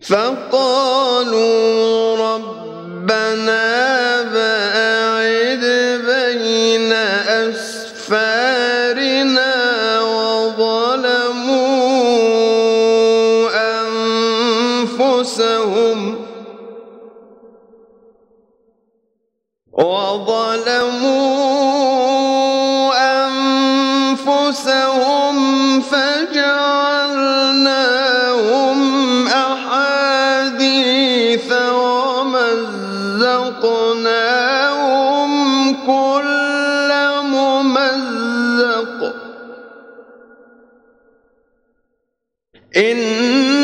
فقالوا ربنا باعد بين أسفارنا وظلموا أنفسهم فجعلناهم أحاديث ومزقناهم كل ممزق